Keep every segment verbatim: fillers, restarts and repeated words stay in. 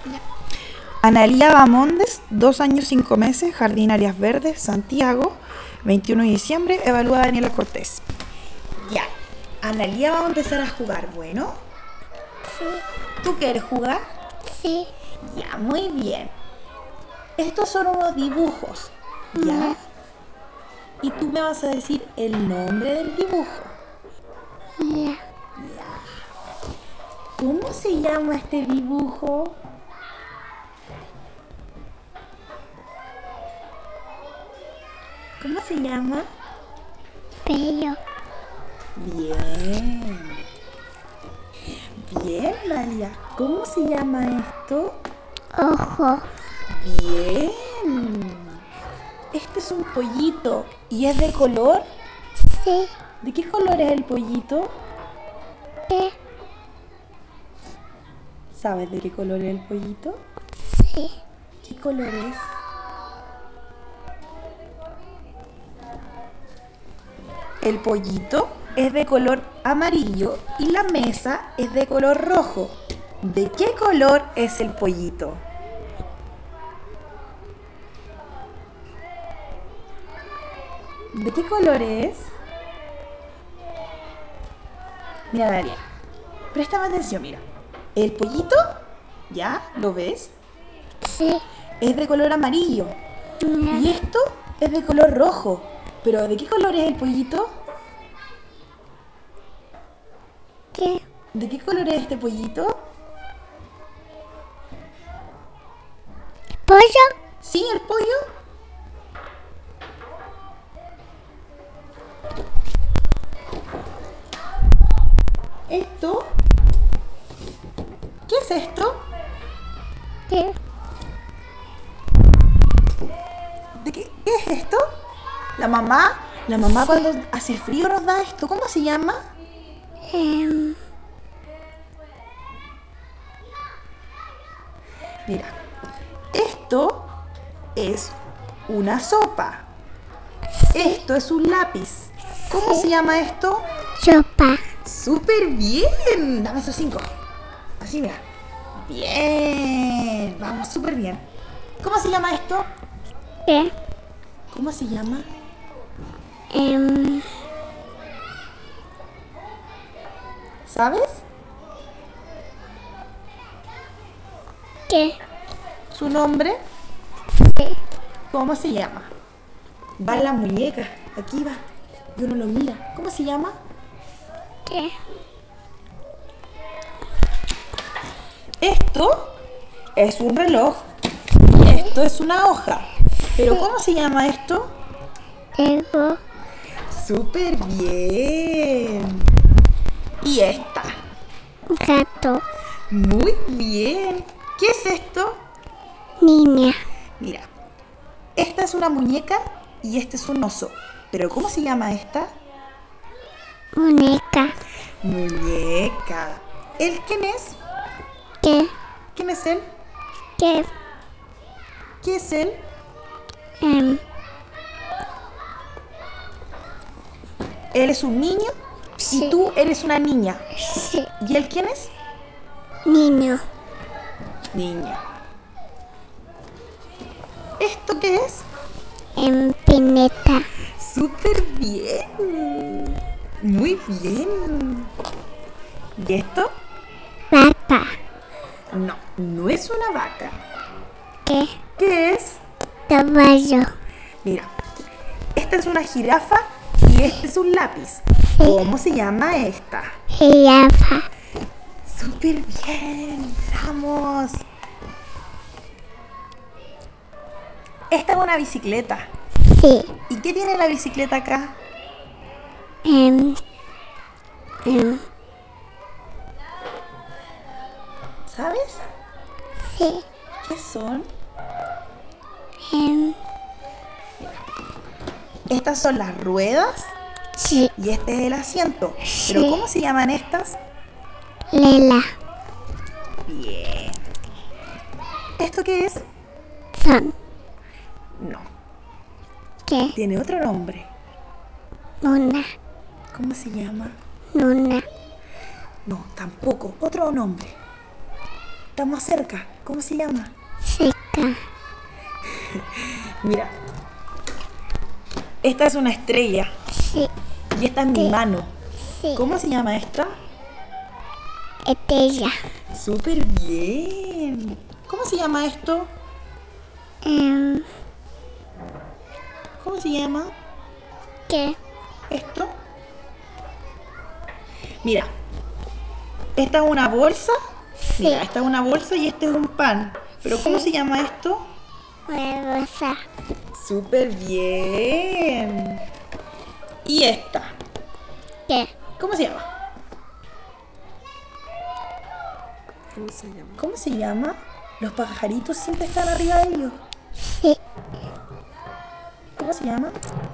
Ya. Analía Bamondes, dos años, cinco meses, Jardín Áreas Verdes, Santiago, veintiuno de diciembre, evalúa Daniela Cortés. Ya, Analía va a empezar a jugar, ¿bueno? Sí. ¿Tú quieres jugar? Sí. Ya, muy bien. Estos son unos dibujos, ¿ya? Y tú me vas a decir el nombre del dibujo. Ya. ¿Cómo se llama este dibujo? ¿Cómo se llama? Pello. Bien. Bien, Nalia. ¿Cómo se llama esto? Ojo. Bien. Este es un pollito. ¿Y es de color? Sí. ¿De qué color es el pollito? ¿Qué? ¿Sabes de qué color es el pollito? Sí. ¿Qué color es? El pollito es de color amarillo y la mesa es de color rojo. ¿De qué color es el pollito? ¿De qué color es? Mira, Daria, préstame atención, mira. El pollito, ¿ya? ¿Lo ves? Sí. Es de color amarillo. Ya. Y esto es de color rojo. ¿Pero de qué color es el pollito? ¿Qué? ¿De qué color es este pollito? Pollo. ¿Sí, el pollo? ¿Esto? ¿Qué es esto? ¿Qué? ¿De qué, qué es esto? La mamá, la mamá cuando hace frío nos da esto. ¿Cómo se llama? Em, Mira, esto es una sopa. Esto es un lápiz. ¿Cómo se llama esto? sopa. ¡Súper bien! Dame esos cinco. Así, mira. Bien. Vamos, súper bien. ¿Cómo se llama esto? ¿Qué? ¿Cómo se llama? Em, ¿Sabes? ¿Qué? ¿Su nombre? Sí. ¿Cómo se llama? Va la muñeca. Aquí va. Y uno lo mira. ¿Cómo se llama? ¿Qué? Esto es un reloj. Y esto es una hoja. ¿Pero cómo se llama esto? Tengo ¡Súper bien! Y esta. un gato. Muy bien. ¿Qué es esto? Niña. Mira, esta es una muñeca y este es un oso. ¿Pero cómo se llama esta? Muñeca. Muñeca. ¿Él quién es? ¿Qué? ¿Quién es él? ¿Qué? ¿Qué es él? Em, Él es un niño Sí. y tú eres una niña. sí. ¿Y él quién es? Niño. Niña. ¿Esto qué es? En pineta. ¡Súper bien! Muy bien. ¿Y esto? Vaca. No, no es una vaca. ¿Qué? ¿Qué es? Caballo. Mira, esta es una jirafa y este es un lápiz. ¿Cómo se llama esta? Jirafa. ¡Súper bien! ¡Vamos! Esta es una bicicleta. Sí. ¿Y qué tiene la bicicleta acá? Em, em, ¿Sabes? sí. ¿Qué son? Em, Estas son las ruedas sí. y este es el asiento. ¿Pero Sí. cómo se llaman estas? Lela. Bien. ¿Esto qué es? Son. No, ¿Qué? tiene otro nombre. Luna. ¿Cómo se llama? Luna. No, tampoco. Otro nombre. Estamos cerca. ¿Cómo se llama? Seca. Mira. Esta es una estrella. Sí. Y esta es mi Sí. mano. Sí. ¿Cómo se llama esta? Estrella. Súper bien. ¿Cómo se llama esto? Em, ¿Cómo se llama ¿Qué? esto? Mira. Esta es una bolsa. Mira, esta es una bolsa y este es un pan. Pero ¿cómo se llama esto? Una rosa. Súper bien. ¿Y esta? ¿Qué? ¿Cómo se llama? ¿Cómo se llama? ¿Cómo se llama? Los pajaritos siempre están arriba de ellos. Sí. ¿Cómo se llama?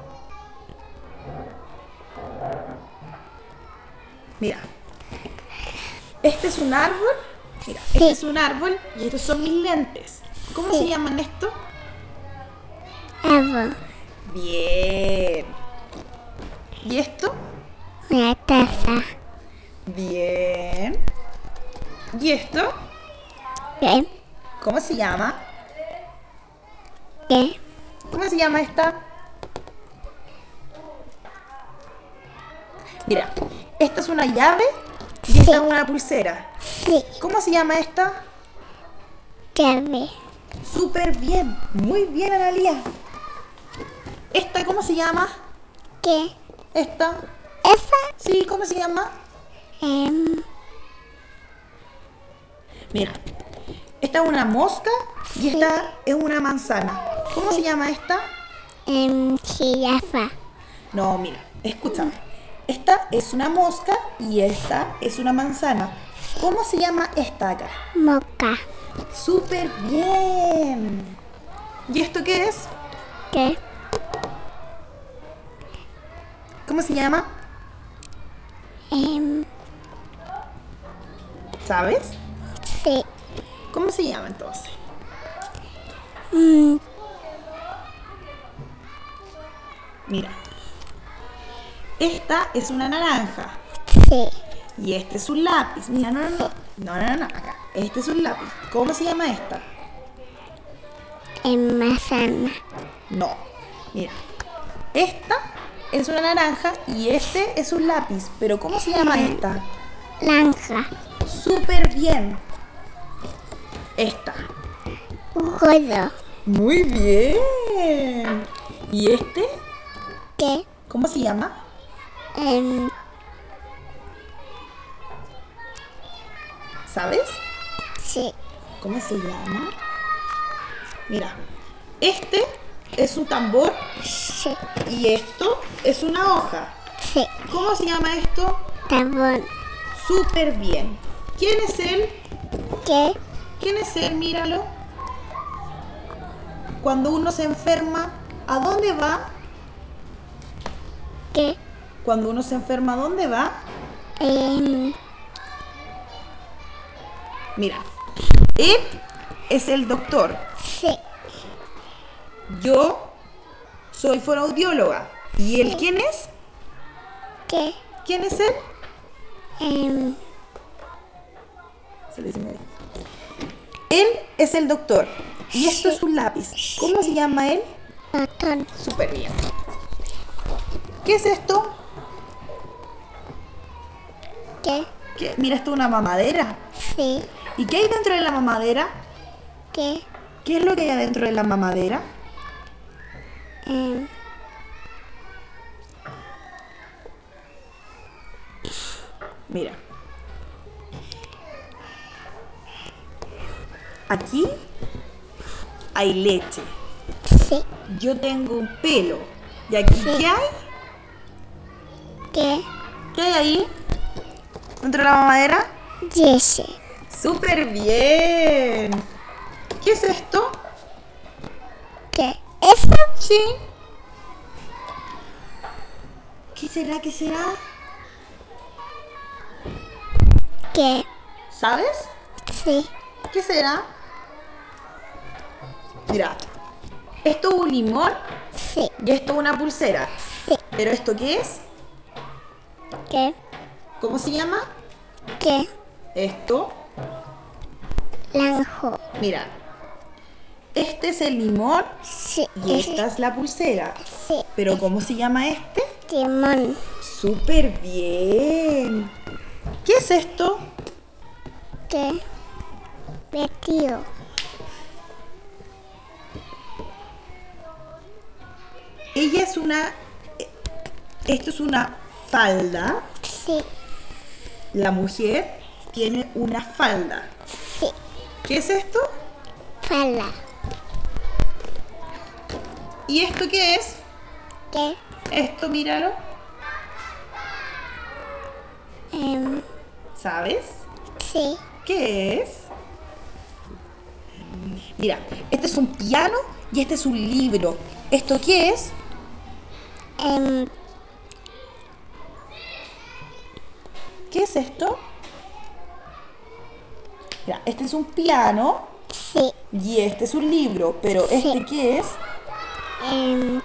Mira. Este es un árbol. Mira, este Sí. es un árbol y estos son mis lentes. ¿Cómo Sí. se llaman esto? Árbol. Bien. ¿Y esto? Una taza. Bien. ¿Y esto? ¿Qué? ¿Cómo se llama? ¿Qué? ¿Cómo se llama esta? Mira, esta es una llave y esta Sí. es una pulsera. Sí. ¿Cómo se llama esta? Llave. Súper bien. Muy bien, Analia. ¿Esta cómo se llama? ¿Qué? ¿Esta? Esa. Sí, ¿cómo se llama? Em, Mira, esta es una mosca y esta es una manzana. ¿Cómo se llama esta? em, jirafa. No, mira, escúchame. Esta es una mosca y esta es una manzana. ¿Cómo se llama esta acá? Moca. Súper bien. ¿Y esto qué es? ¿Qué? ¿Cómo se llama? Em, ¿Sabes? sí. ¿Cómo se llama entonces? Mm, Mira. Esta es una naranja sí. y este es un lápiz. Mira, no, no, no. No, no, no, acá. Este es un lápiz. ¿Cómo se llama esta? Em, manzana. No. Mira. Esta es una naranja y este es un lápiz. Pero ¿cómo se llama esta? Lanja. Súper bien. Esta. Gordo. Muy bien. ¿Y este? ¿Qué? ¿Cómo se llama? Em, ¿Sabes? sí. ¿Cómo se llama? Mira. Este es un tambor Sí. y esto es una hoja. Sí. ¿Cómo se llama esto? Tabón. Súper bien. ¿Quién es él? ¿Qué? ¿Quién es él? Míralo. Cuando uno se enferma, ¿a dónde va? ¿Qué? Cuando uno se enferma, ¿a dónde va? Em, Mira, él es el doctor. sí. Yo soy fonoaudióloga. ¿Y él quién es? ¿Qué? ¿Quién es él? Em, Se le dice medio. Él es el doctor. Y esto Sí. es un lápiz. ¿Cómo se llama él? botón. Súper bien. ¿Qué es esto? ¿Qué? ¿Qué? Mira, esto es una mamadera. Sí. ¿Y qué hay dentro de la mamadera? ¿Qué? ¿Qué es lo que hay adentro de la mamadera? Em, Mira. Aquí hay leche. sí. Yo tengo un pelo. ¿Y aquí Sí. qué hay? ¿Qué? ¿Qué hay ahí? ¿Dentro de la mamadera? Jesse. ¡Súper bien! ¿Qué es esto? ¿Qué? ¿Eso? Sí. ¿Qué será? ¿Qué será? ¿Qué? ¿Sabes? Sí. ¿Qué será? Mira, esto es un limón Sí. y esto es una pulsera. Sí. ¿Pero esto qué es? ¿Qué? ¿Cómo se llama? ¿Qué? Esto Lanjo. Mira. Este es el limón Sí. y esta es la pulsera. Sí. Pero ¿cómo se llama este? Timón. Súper bien. ¿Qué es esto? Que. Vestido. Ella es una... Esto es una falda. Sí. La mujer tiene una falda. Sí. ¿Qué es esto? Fala. ¿Y esto qué es? Que. Esto, míralo. Em, ¿Sabes? sí. ¿Qué es? Mira, este es un piano y este es un libro. ¿Esto qué es? Em, ¿Qué es esto? Mira, este es un piano sí. y este es un libro. Pero ¿este Sí. qué es? Em,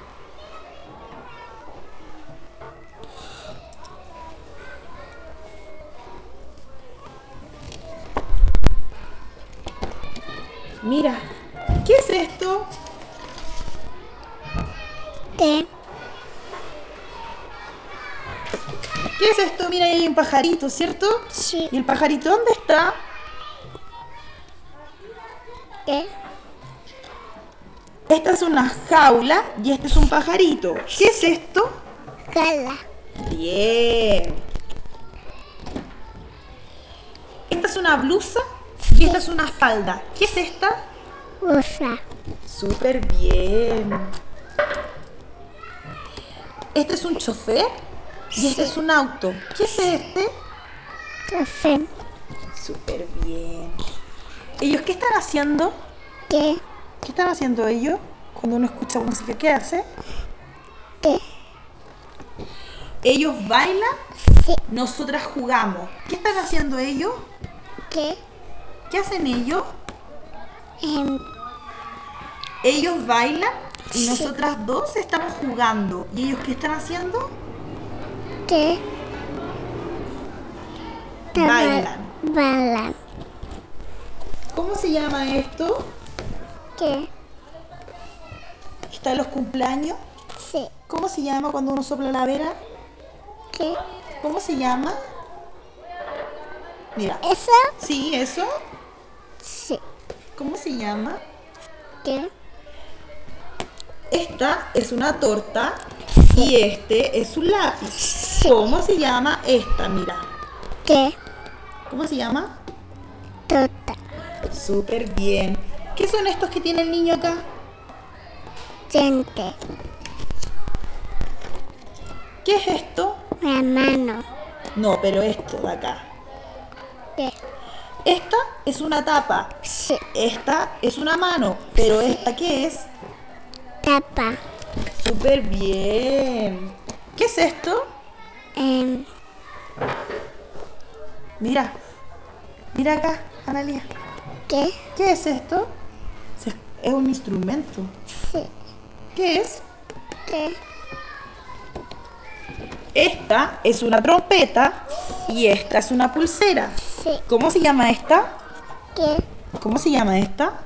Mira, ¿qué es esto? que. ¿Qué es esto? Mira, ahí hay un pajarito, ¿cierto? Sí. ¿Y el pajarito dónde está? Que. Esta es una jaula y este es un pajarito. ¿Qué es esto? Gala. Bien. Esta es una blusa y esta es una falda. ¿Qué es esta? Usa. Súper bien. Este es un chofer y este es un auto. ¿Qué es este? Café. Súper bien. ¿Ellos qué están haciendo? Que. ¿Qué están haciendo ellos cuando uno escucha música? ¿Qué hace? Que. Ellos bailan, Sí. nosotras jugamos. ¿Qué están haciendo ellos? Que. ¿Qué hacen ellos? Em, Ellos bailan y nosotras dos estamos jugando. ¿Y ellos qué están haciendo? que. Bailan. Bailan. ¿Cómo se llama esto? Que. ¿Está en los cumpleaños? Sí. ¿Cómo se llama cuando uno sopla la vela? Que. ¿Cómo se llama? Mira. Esa. Sí, eso. Sí. ¿Cómo se llama? Que. Esta es una torta y este es un lápiz. ¿Cómo se llama esta? Mira. Que. ¿Cómo se llama? Tota. Súper bien. ¿Qué son estos que tiene el niño acá? Gente. ¿Qué es esto? La mano. No, pero esto de acá. Que. Esta es una tapa. Sí. Esta es una mano. Pero esta, ¿qué es? Tapa. Súper bien. ¿Qué es esto? Em, Mira. Mira acá, Analia. que. ¿Qué es esto? Se- Es un instrumento. Sí. ¿Qué es? Que. Esta es una trompeta y esta es una pulsera. Sí. ¿Cómo se llama esta? Que. ¿Cómo se llama esta?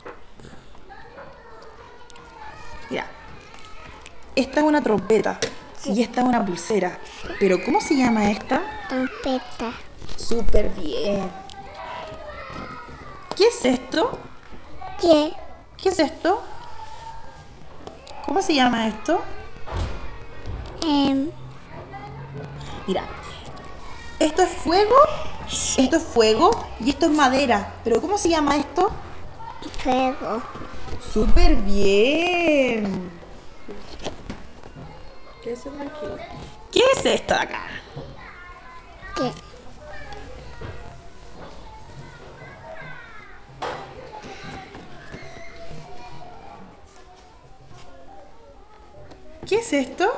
Mira. Esta es una trompeta y esta es una pulsera. Pero ¿cómo se llama esta? Trompeta. Súper bien. ¿Qué es esto? Que. ¿Qué es esto? ¿Cómo se llama esto? Em, Mira. Esto es fuego, esto es fuego y esto es madera. Pero ¿cómo se llama esto? fuego. Súper bien. ¿Qué es el aquí? ¿Qué es esto de acá? Que. ¿Qué es esto?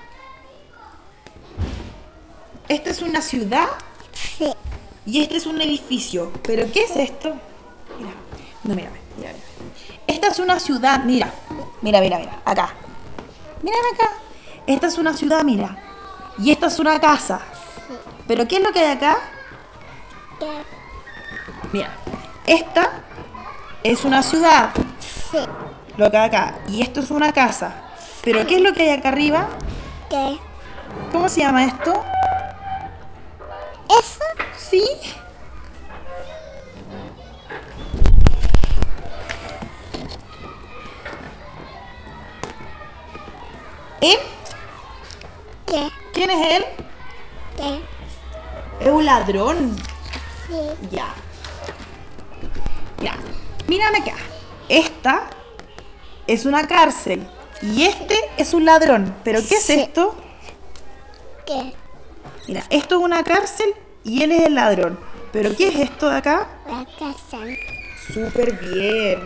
Esta es una ciudad Sí. y este es un edificio. ¿Pero qué es esto? Mira, no, mira, mira, mira. Esta es una ciudad, mira. Mira, mira, mira, acá. Mira acá. Esta es una ciudad, mira. Y esta es una casa. ¿Pero qué es lo que hay acá? Que. Mira, Esta es una ciudad, Sí. lo que hay acá. Y esto es una casa. Pero ¿qué es lo que hay acá arriba? ¿Qué? ¿Cómo se llama esto? Eso. ¿Sí? ¿Él? ¿Qué? ¿Quién es él? ¿Qué? Es un ladrón. Sí. Ya. Ya. Mírame acá. Esta es una cárcel. Y este es un ladrón. ¿Pero qué es Sí. esto? ¿Qué? Mira, esto es una cárcel y él es el ladrón. ¿Pero qué es esto de acá? La casa. Súper bien.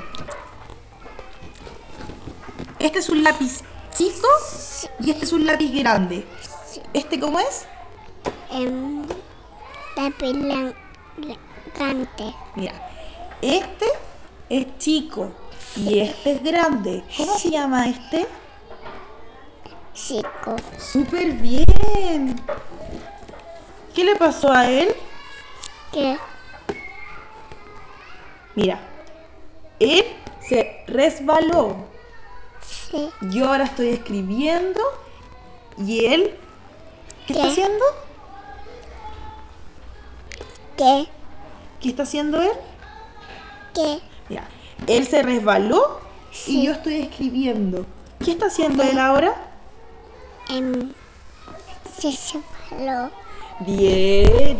Este es un lápiz chico y este es un lápiz grande. ¿Este cómo es? Em, lápiz blan- grande. Mira, este es chico y este es grande. ¿Cómo se llama este? Chico. Súper bien. ¿Qué le pasó a él? ¿Qué? Mira, él se resbaló. Sí. Yo ahora estoy escribiendo y él, ¿qué, ¿Qué? está haciendo? ¿Qué? ¿Qué está haciendo él? ¿Qué? Mira, él se resbaló Sí. y yo estoy escribiendo. ¿Qué está haciendo él ahora? Em, se separó. Bien.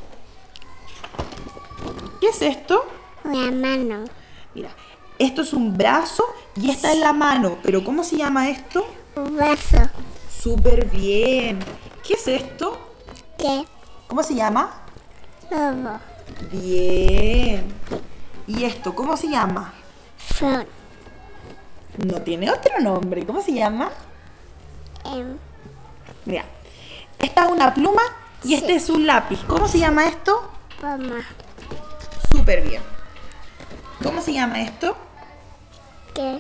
¿Qué es esto? Una mano. Mira, esto es un brazo y esta es la mano. ¿Pero cómo se llama esto? Un vaso. Súper bien. ¿Qué es esto? ¿Qué? ¿Cómo se llama? Lobo. Bien. ¿Y esto cómo se llama? Flor. No tiene otro nombre. ¿Cómo se llama? Em, Mira, esta es una pluma y este es un lápiz. ¿Cómo se llama esto? Poma. Súper bien. ¿Cómo se llama esto? ¿Qué?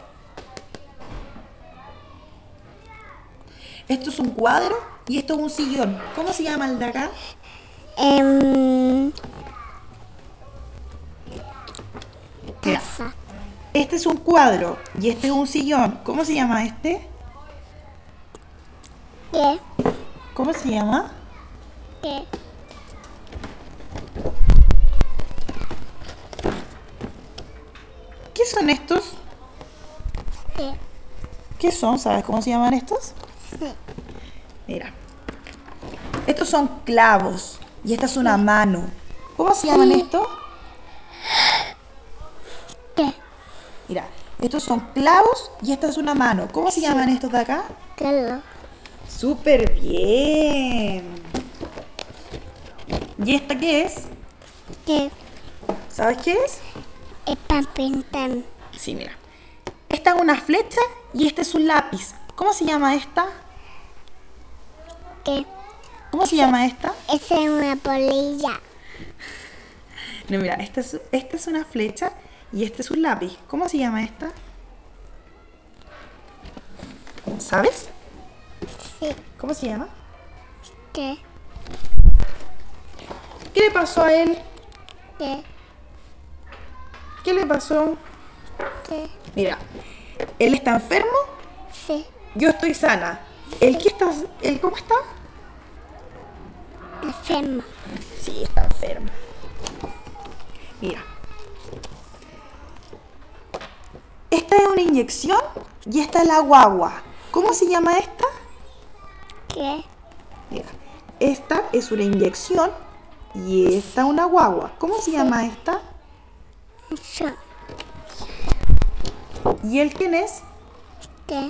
Esto es un cuadro y esto es un sillón. ¿Cómo se llama el de acá? Em, Mira, taza. este es un cuadro y este es un sillón. ¿Cómo se llama este? ¿Qué? ¿Cómo se llama? ¿Qué? ¿Qué son estos? ¿Qué? ¿Qué son? ¿Sabes cómo se llaman estos? Sí. Mira. Estos son clavos y esta es una mano. ¿Cómo se llaman estos? ¿Qué? Mira, estos son clavos y esta es una mano. ¿Cómo se llaman estos de acá? Claro. Súper bien. ¿Y esta qué es? ¿Qué? ¿Sabes qué es? Es para pintar. Sí, mira. Esta es una flecha y este es un lápiz. ¿Cómo se llama esta? ¿Qué? ¿Cómo se llama esta? Esa es una polilla. No, mira, esta es, esta es una flecha y este es un lápiz. ¿Cómo se llama esta? ¿Sabes? Sí. ¿Cómo se llama? ¿Qué? ¿Qué le pasó a él? ¿Qué? ¿Qué le pasó? ¿Qué? Mira, él está enfermo, Sí. yo estoy sana. ¿El qué está? ¿El cómo está? Enfermo. Sí, está enfermo. Mira. Esta es una inyección y esta es la guagua. ¿Cómo se llama esta? ¿Qué? Mira, esta es una inyección y esta una guagua. ¿Cómo se llama esta? Yo. ¿Y él quién es? ¿Qué?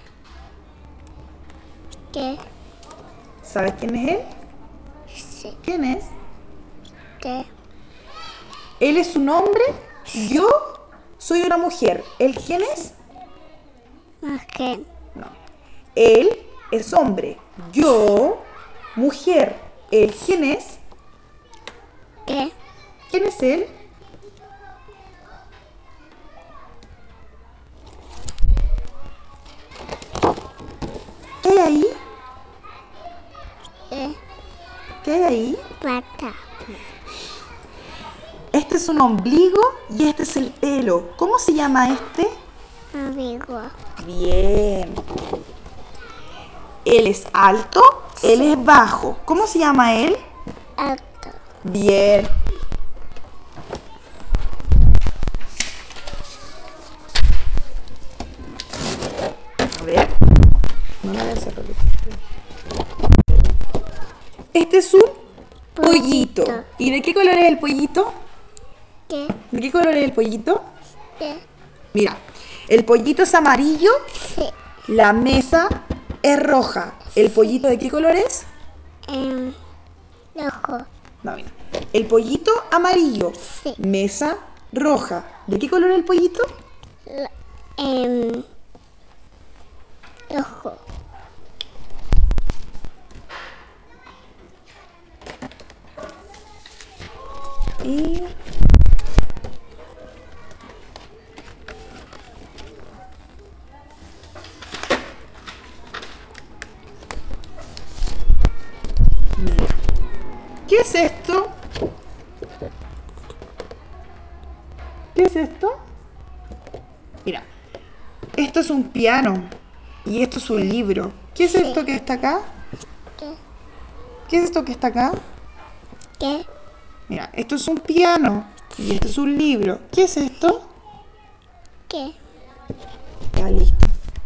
¿Qué? ¿Sabes quién es él? Sí. ¿Quién es? ¿Qué? Él es un hombre, yo soy una mujer. ¿Él quién es? Mujer. No. Él es hombre, yo mujer. ¿Él quién es? ¿Qué? ¿Quién es él? ¿Qué hay ahí? ¿Qué? ¿Qué hay ahí? Pata. Este es es un ombligo y este es el pelo. ¿Cómo se llama este? Amigo. Bien. Él es alto, él es bajo. ¿Cómo se llama él? Alto. Bien. A ver. No la voy a hacer repetir. Este es un pollito. Pollito. ¿Y de qué color es el pollito? ¿Qué? ¿De qué color es el pollito? ¿Qué? Mira, el pollito es amarillo, Sí. la mesa es roja. ¿El pollito de qué color es? Em, rojo. No, mira. El pollito amarillo, Sí. mesa roja. ¿De qué color es el pollito? La- em, rojo. Y... Mira. ¿Qué es esto? ¿Qué es esto? Mira, esto es un piano y esto es un libro. ¿Qué es esto que está acá? ¿Qué? ¿Qué es esto que está acá? ¿Qué? Mira, esto es un piano y esto es un libro. ¿Qué es esto? ¿Qué? Ya, listo.